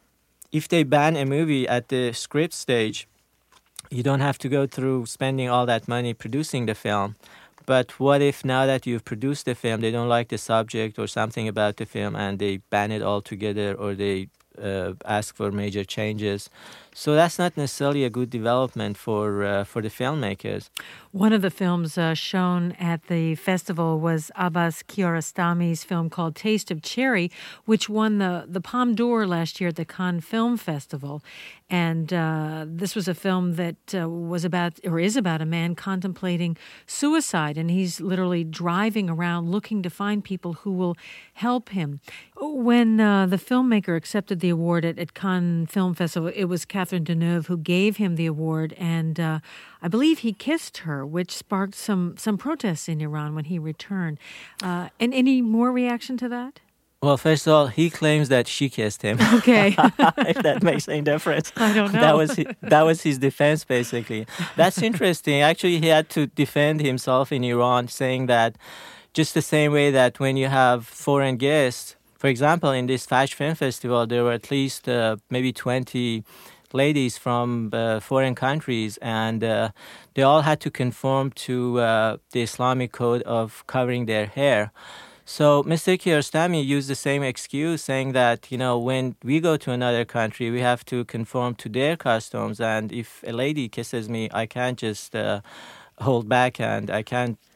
Speaker 11: if they ban a movie at the script stage, you don't have to go through spending all that money producing the film. But what if now that you've produced the film, they don't like the subject or something about the film, and they ban it altogether, or they uh, ask for major changes? So that's not necessarily a good development for uh, for the filmmakers.
Speaker 1: One of the films uh, shown at the festival was Abbas Kiarostami's film called Taste of Cherry, which won the, the Palme d'Or last year at the Cannes Film Festival. And uh, this was a film that uh, was about, or is about, a man contemplating suicide, and he's literally driving around looking to find people who will help him. When uh, the filmmaker accepted the award at, at Cannes Film Festival, it was Catherine Deneuve who gave him the award, and uh, I believe he kissed her, which sparked some, some protests in Iran when he returned. Uh, and any more reaction to that?
Speaker 11: Well, first of all, he claims that she kissed him.
Speaker 1: Okay.
Speaker 11: If that makes any difference.
Speaker 1: I don't know.
Speaker 11: That was his, that was his defense, basically. That's interesting. Actually, he had to defend himself in Iran, saying that just the same way that when you have foreign guests, for example, in this Fajr Film Festival, there were at least uh, maybe twenty ladies from uh, foreign countries, and uh, they all had to conform to uh, the Islamic code of covering their hair. So Mister Kiarostami used the same excuse, saying that, you know, when we go to another country, we have to conform to their customs, and if a lady kisses me, I can't just uh, hold back, and I can't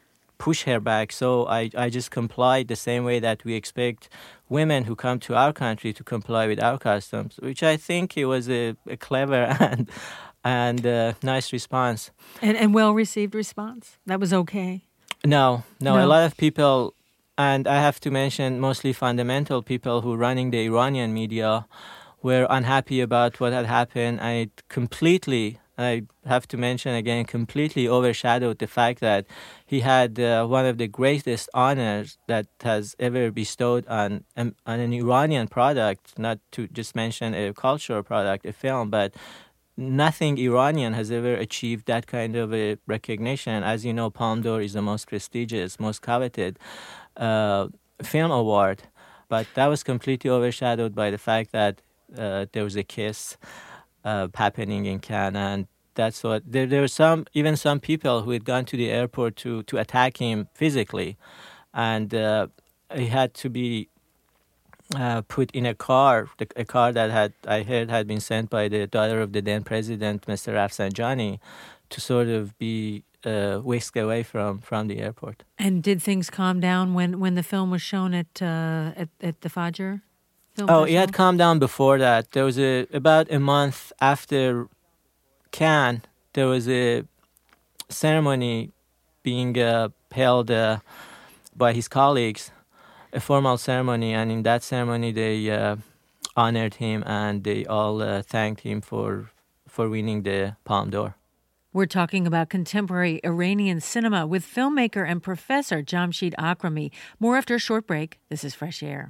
Speaker 11: push her back. So I, I just complied the same way that we expect women who come to our country to comply with our customs, which I think it was a, a clever and and uh, nice response.
Speaker 1: And, and well-received response? That was okay?
Speaker 11: No, no,
Speaker 1: no.
Speaker 11: A lot of people, and I have to mention mostly fundamental people who are running the Iranian media, were unhappy about what had happened, and it completely, I have to mention again, completely overshadowed the fact that he had uh, one of the greatest honors that has ever bestowed on, um, on an Iranian product, not to just mention a cultural product, a film, but nothing Iranian has ever achieved that kind of a recognition. As you know, Palme d'Or is the most prestigious, most coveted uh, film award. But that was completely overshadowed by the fact that uh, there was a kiss uh, happening in Cannes. And that's what, there, there were some, even some people who had gone to the airport to, to attack him physically. And uh, he had to be Uh, put in a car, a car that had, I heard, had been sent by the daughter of the then president, Mister Rafsanjani, to sort of be uh, whisked away from, from the airport.
Speaker 1: And did things calm down when, when the film was shown at uh, at, at the Fajr Film
Speaker 11: Oh,
Speaker 1: Festival?
Speaker 11: it had calmed down before that. There was a about a month after Cannes, there was a ceremony being uh, held uh, by his colleagues, a formal ceremony, and in that ceremony they uh, honored him and they all uh, thanked him for for winning the Palme d'Or.
Speaker 1: We're talking about contemporary Iranian cinema with filmmaker and professor Jamshid Akrami. More after a short break. This is Fresh Air.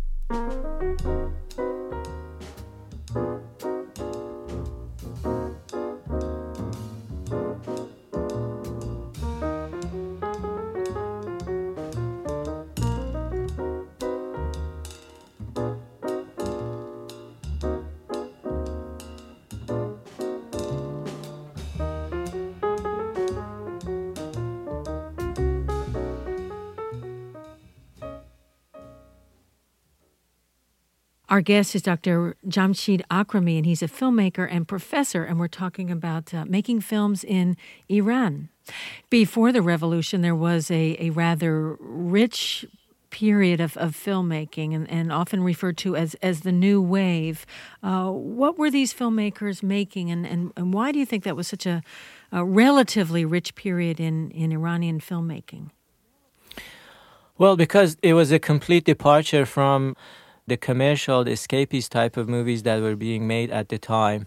Speaker 1: Our guest is Doctor Jamshid Akrami, and he's a filmmaker and professor, and we're talking about uh, making films in Iran. Before the revolution, there was a, a rather rich period of, of filmmaking, and, and often referred to as, as the new wave. Uh, what were these filmmakers making, and, and, and why do you think that was such a, a relatively rich period in, in Iranian filmmaking?
Speaker 11: Well, because it was a complete departure from the commercial, the escapist type of movies that were being made at the time.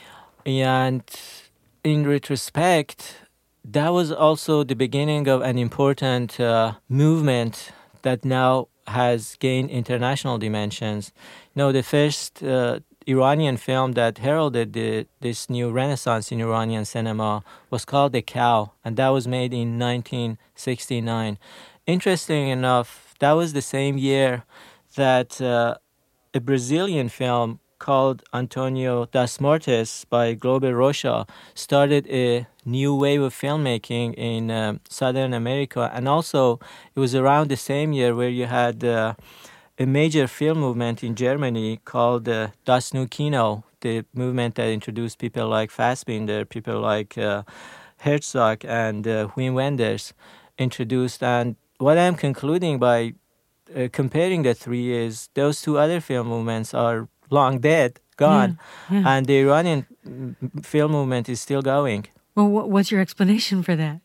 Speaker 11: And in retrospect, that was also the beginning of an important uh, movement that now has gained international dimensions. You know, the first uh, Iranian film that heralded the, this new renaissance in Iranian cinema was called The Cow, and that was made in nineteen sixty-nine. Interesting enough, that was the same year that uh, a Brazilian film called Antonio das Mortes by Glober Rocha started a new wave of filmmaking in um, Southern America. And also, it was around the same year where you had uh, a major film movement in Germany called uh, Das Neue Kino, the movement that introduced people like Fassbinder, people like uh, Herzog and uh, Wim Wenders introduced. And what I'm concluding by Uh, comparing the three is those two other film movements are long dead, gone,
Speaker 1: yeah, yeah.
Speaker 11: and the Iranian film movement is still going.
Speaker 1: Well, what's your explanation for that?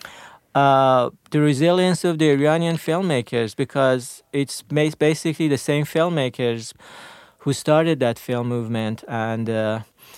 Speaker 11: Uh, the resilience of the Iranian filmmakers, because it's basically the same filmmakers who started that film movement and uh,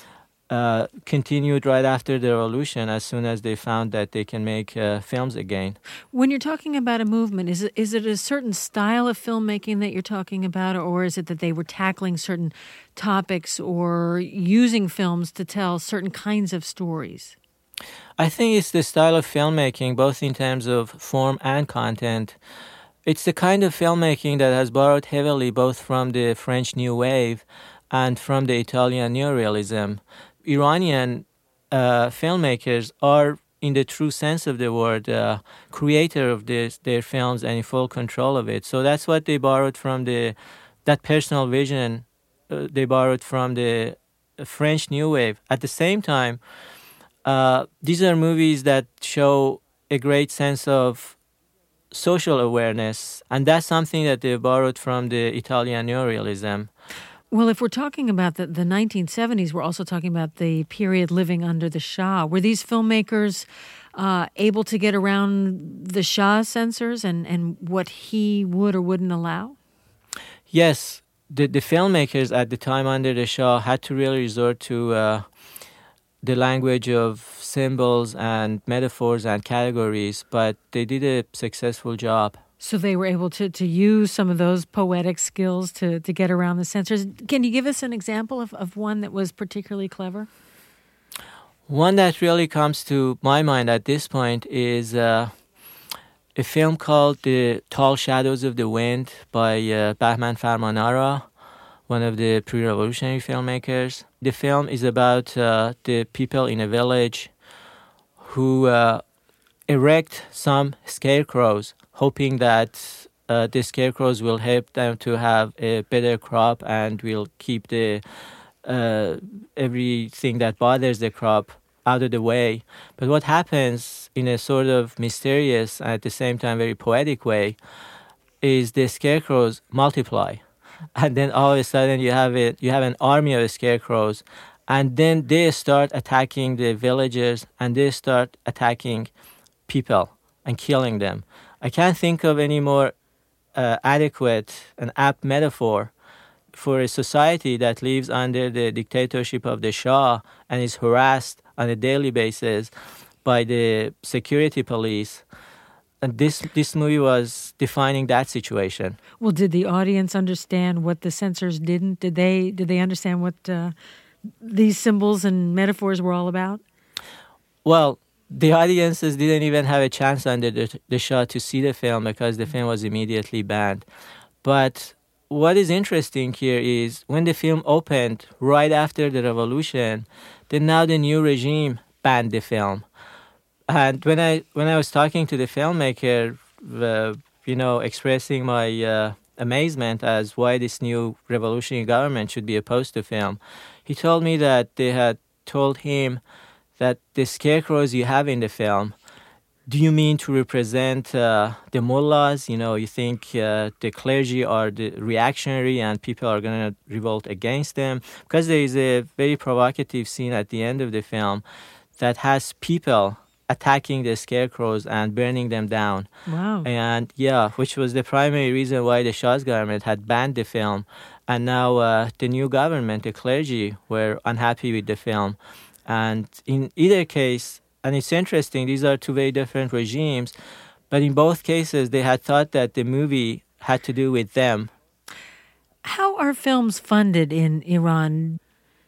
Speaker 11: uh, continued right after the revolution as soon as they found that they can make uh, films again.
Speaker 1: When you're talking about a movement, is it, is it a certain style of filmmaking that you're talking about, or is it that they were tackling certain topics or using films to tell certain kinds of stories?
Speaker 11: I think it's the style of filmmaking, both in terms of form and content. It's the kind of filmmaking that has borrowed heavily both from the French New Wave and from the Italian Neorealism. Iranian uh, filmmakers are, in the true sense of the word, uh, creator of this, their films and in full control of it. So that's what they borrowed from the, that personal vision uh, they borrowed from the French New Wave. At the same time, uh, these are movies that show a great sense of social awareness, and that's something that they borrowed from the Italian neorealism.
Speaker 1: Well, if we're talking about the, the nineteen seventies, we're also talking about the period living under the Shah. Were these filmmakers uh, able to get around the Shah's censors and, and what he would or wouldn't allow?
Speaker 11: Yes, the, the filmmakers at the time under the Shah had to really resort to uh, the language of symbols and metaphors and categories, but they did a successful job.
Speaker 1: So they were able to, to use some of those poetic skills to, to get around the censors. Can you give us an example of, of one that was particularly clever?
Speaker 11: One that really comes to my mind at this point is uh, a film called The Tall Shadows of the Wind by uh, Bahman Farmanara, one of the pre-revolutionary filmmakers. The film is about uh, the people in a village who uh, erect some scarecrows, hoping that uh, the scarecrows will help them to have a better crop and will keep the uh, everything that bothers the crop out of the way. But what happens in a sort of mysterious and at the same time very poetic way is the scarecrows multiply. And then all of a sudden you have it, you have an army of scarecrows, and then they start attacking the villagers and they start attacking people and killing them. I can't think of any more uh, adequate and apt metaphor for a society that lives under the dictatorship of the Shah and is harassed on a daily basis by the security police. And this this movie was defining that situation.
Speaker 1: Well, did the audience understand what the censors didn't? Did they did they understand what uh, these symbols and metaphors were all about?
Speaker 11: Well, the audiences didn't even have a chance under the, the Shah to see the film because the film was immediately banned. But what is interesting here is when the film opened right after the revolution, then now the new regime banned the film. And when I when I was talking to the filmmaker, uh, you know, expressing my uh, amazement as why this new revolutionary government should be opposed to film, he told me that they had told him that the scarecrows you have in the film, do you mean to represent uh, the mullahs? You know, you think uh, the clergy are the reactionary and people are going to revolt against them? Because there is a very provocative scene at the end of the film that has people attacking the scarecrows and burning them down.
Speaker 1: Wow.
Speaker 11: And yeah, which was the primary reason why the Shah's government had banned the film. And now uh, the new government, the clergy, were unhappy with the film. And in either case, and it's interesting, these are two very different regimes, but in both cases, they had thought that the movie had to do with them.
Speaker 1: How are films funded in Iran?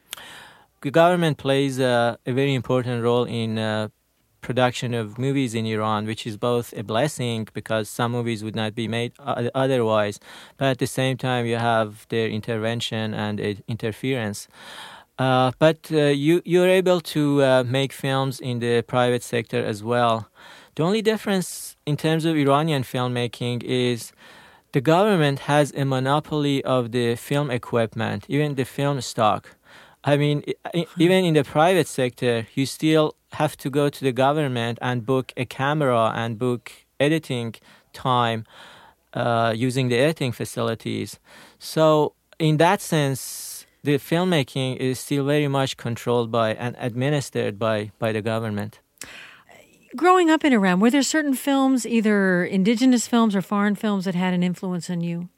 Speaker 11: The government plays uh, a very important role in uh, production of movies in Iran, which is both a blessing because some movies would not be made otherwise, but at the same time, you have their intervention and uh, interference. Uh, but uh, you, you're able to uh, make films in the private sector as well. The only difference in terms of Iranian filmmaking is the government has a monopoly of the film equipment, even the film stock. I mean, even in the private sector, you still have to go to the government and book a camera and book editing time uh, using the editing facilities. So in that sense, the filmmaking is still very much controlled by and administered by, by the government.
Speaker 1: Growing up in Iran, were there certain films, either indigenous films or foreign films, that had an influence on you?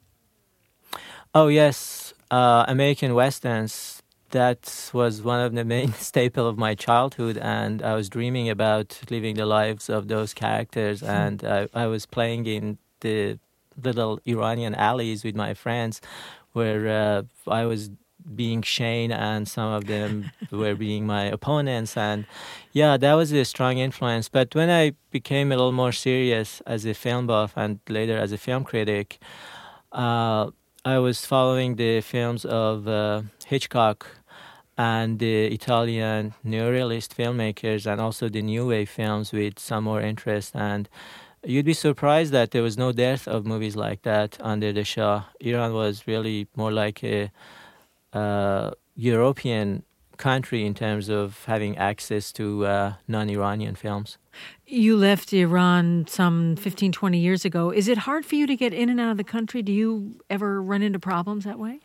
Speaker 11: Oh, yes. Uh, American Westerns. That was one of the main staple of my childhood, and I was dreaming about living the lives of those characters, and I, I was playing in the little Iranian alleys with my friends where uh, I was being Shane and some of them were being my opponents, and yeah, that was a strong influence. But when I became a little more serious as a film buff and later as a film critic, uh, I was following the films of uh, Hitchcock and the Italian neorealist filmmakers and also the new wave films with some more interest. And you'd be surprised that there was no dearth of movies like that under the Shah. Iran was really more like a Uh, European country in terms of having access to uh, non-Iranian films.
Speaker 1: You left Iran some fifteen, twenty years ago. Is it hard for you to get in and out of the country? Do you ever run into problems that way?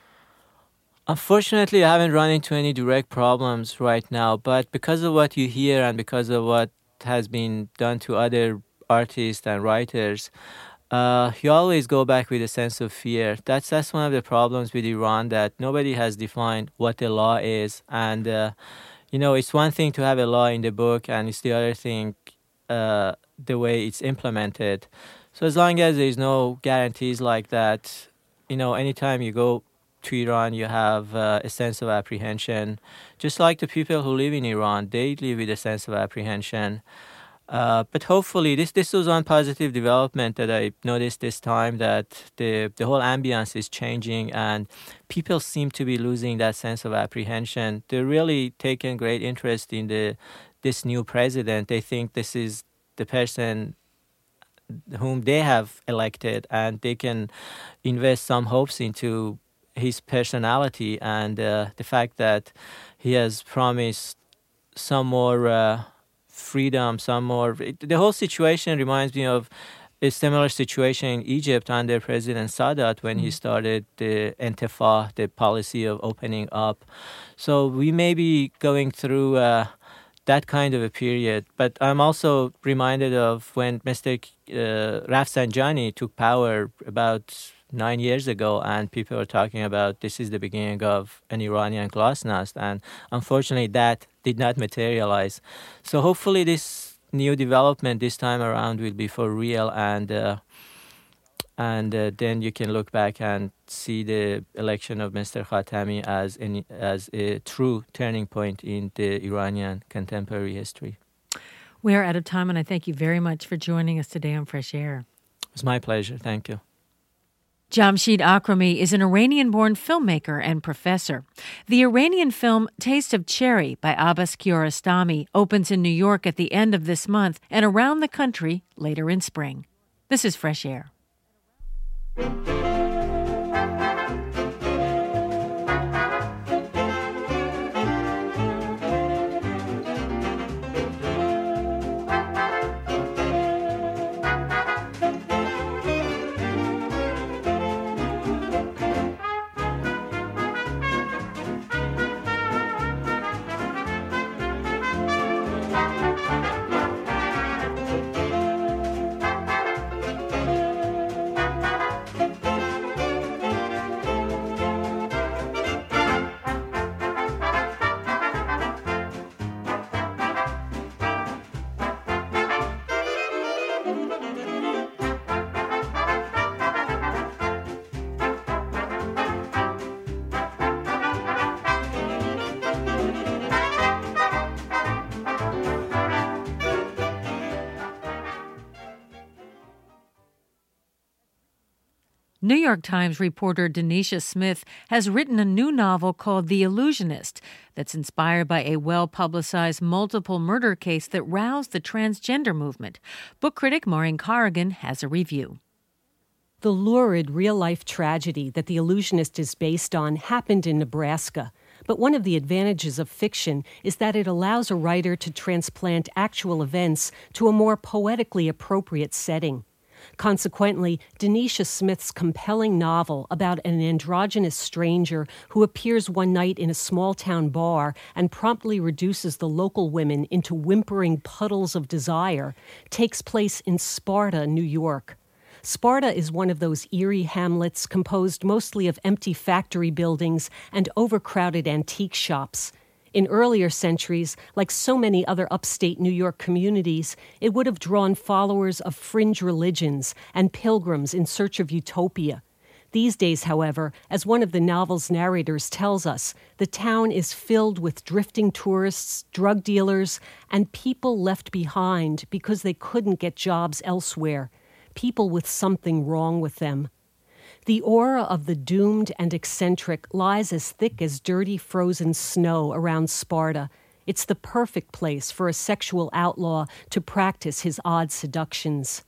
Speaker 11: Unfortunately, I haven't run into any direct problems right now, but because of what you hear and because of what has been done to other artists and writers, uh, you always go back with a sense of fear. That's that's one of the problems with Iran, that nobody has defined what the law is. And, uh, you know, it's one thing to have a law in the book, and it's the other thing uh, the way it's implemented. So as long as there's no guarantees like that, you know, anytime you go to Iran, you have uh, a sense of apprehension. Just like the people who live in Iran, they live with a sense of apprehension. Uh, but hopefully, this this was one positive development that I noticed this time, that the, the whole ambience is changing and people seem to be losing that sense of apprehension. They're really taking great interest in the this new president. They think this is the person whom they have elected, and they can invest some hopes into his personality and uh, the fact that he has promised some more uh, freedom, some more... The whole situation reminds me of a similar situation in Egypt under President Sadat when he started the Intifah, the policy of opening up. So we may be going through uh, that kind of a period. But I'm also reminded of when Mister Uh, Rafsanjani took power about nine years ago, and people were talking about this is the beginning of an Iranian glasnost, and unfortunately that did not materialize. So hopefully this new development this time around will be for real, and uh, and uh, then you can look back and see the election of Mister Khatami as an, as a true turning point in the Iranian contemporary history.
Speaker 1: We are out of time, and I thank you very much for joining us today on Fresh Air.
Speaker 11: It's my pleasure. Thank you.
Speaker 1: Jamshid Akrami is an Iranian-born filmmaker and professor. The Iranian film Taste of Cherry by Abbas Kiarostami opens in New York at the end of this month and around the country later in spring. This is Fresh Air. New York Times reporter Denisha Smith has written a new novel called The Illusionist that's inspired by a well-publicized multiple murder case that roused the transgender movement. Book critic Maureen Corrigan has a review.
Speaker 12: The lurid real-life tragedy that The Illusionist is based on happened in Nebraska. But one of the advantages of fiction is that it allows a writer to transplant actual events to a more poetically appropriate setting. Consequently, Denisha Smith's compelling novel about an androgynous stranger who appears one night in a small-town bar and promptly reduces the local women into whimpering puddles of desire takes place in Sparta, New York. Sparta is one of those eerie hamlets composed mostly of empty factory buildings and overcrowded antique shops. In earlier centuries, like so many other upstate New York communities, it would have drawn followers of fringe religions and pilgrims in search of utopia. These days, however, as one of the novel's narrators tells us, the town is filled with drifting tourists, drug dealers, and people left behind because they couldn't get jobs elsewhere, people with something wrong with them. The aura of the doomed and eccentric lies as thick as dirty frozen snow around Sparta. It's the perfect place for a sexual outlaw to practice his odd seductions.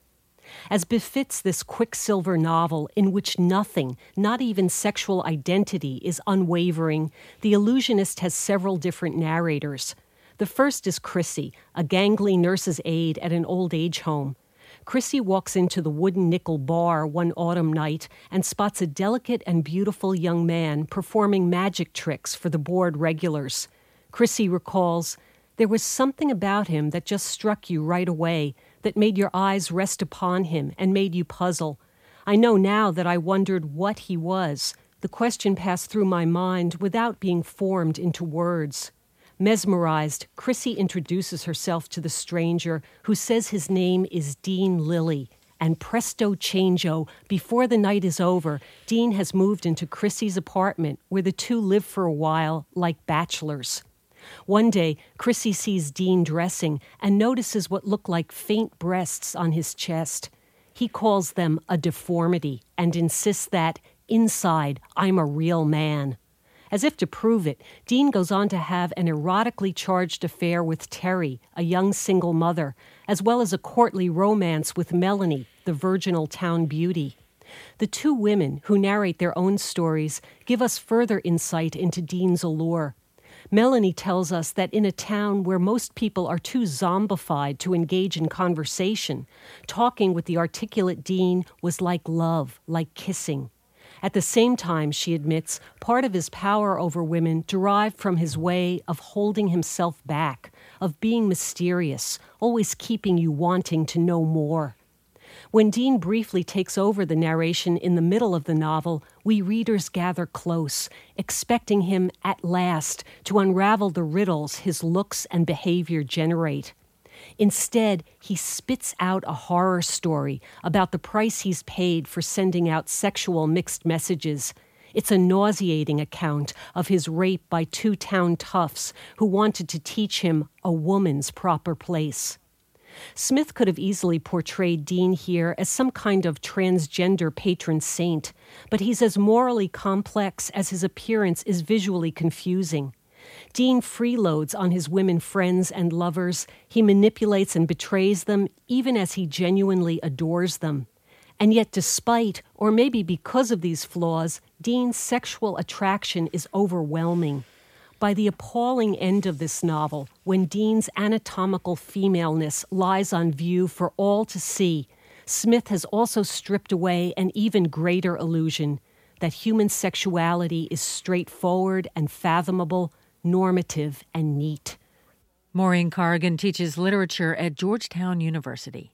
Speaker 12: As befits this Quicksilver novel in which nothing, not even sexual identity, is unwavering, The Illusionist has several different narrators. The first is Chrissy, a gangly nurse's aide at an old age home. Chrissy walks into the Wooden Nickel bar one autumn night and spots a delicate and beautiful young man performing magic tricks for the board regulars. Chrissy recalls, "There was something about him that just struck you right away, that made your eyes rest upon him and made you puzzle. I know now that I wondered what he was. The question passed through my mind without being formed into words." Mesmerized, Chrissy introduces herself to the stranger, who says his name is Dean Lilly. And presto changeo, before the night is over, Dean has moved into Chrissy's apartment, where the two live for a while like bachelors. One day, Chrissy sees Dean dressing and notices what look like faint breasts on his chest. He calls them a deformity and insists that, inside, I'm a real man. As if to prove it, Dean goes on to have an erotically charged affair with Terry, a young single mother, as well as a courtly romance with Melanie, the virginal town beauty. The two women, who narrate their own stories, give us further insight into Dean's allure. Melanie tells us that in a town where most people are too zombified to engage in conversation, talking with the articulate Dean was like love, like kissing. At the same time, she admits, part of his power over women derived from his way of holding himself back, of being mysterious, always keeping you wanting to know more. When Dean briefly takes over the narration in the middle of the novel, we readers gather close, expecting him at last to unravel the riddles his looks and behavior generate. Instead, he spits out a horror story about the price he's paid for sending out sexual mixed messages. It's a nauseating account of his rape by two town toughs who wanted to teach him a woman's proper place. Smith could have easily portrayed Dean here as some kind of transgender patron saint, but he's as morally complex as his appearance is visually confusing. Dean freeloads on his women friends and lovers. He manipulates and betrays them, even as he genuinely adores them. And yet, despite, or maybe because of these flaws, Dean's sexual attraction is overwhelming. By the appalling end of this novel, when Dean's anatomical femaleness lies on view for all to see, Smith has also stripped away an even greater illusion, that human sexuality is straightforward and fathomable, normative and neat.
Speaker 1: Maureen Corrigan teaches literature at Georgetown University.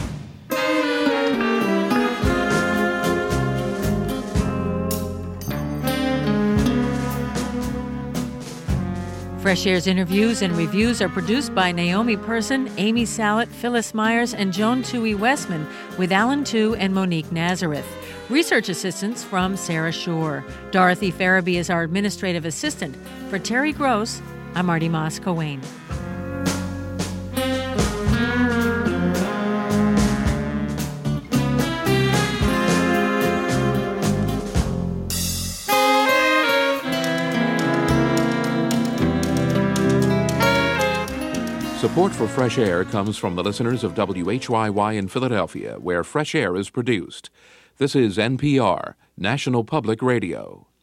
Speaker 1: Fresh Air's interviews and reviews are produced by Naomi Person, Amy Sallet, Phyllis Myers, and Joan Toohey Westman, with Alan Tu and Monique Nazareth. Research assistance from Sarah Shore. Dorothy Farabee is our administrative assistant. For Terry Gross, I'm Marty Moss-Coane.
Speaker 10: Support for Fresh Air comes from the listeners of W H Y Y in Philadelphia, where Fresh Air is produced. This is N P R, National Public Radio.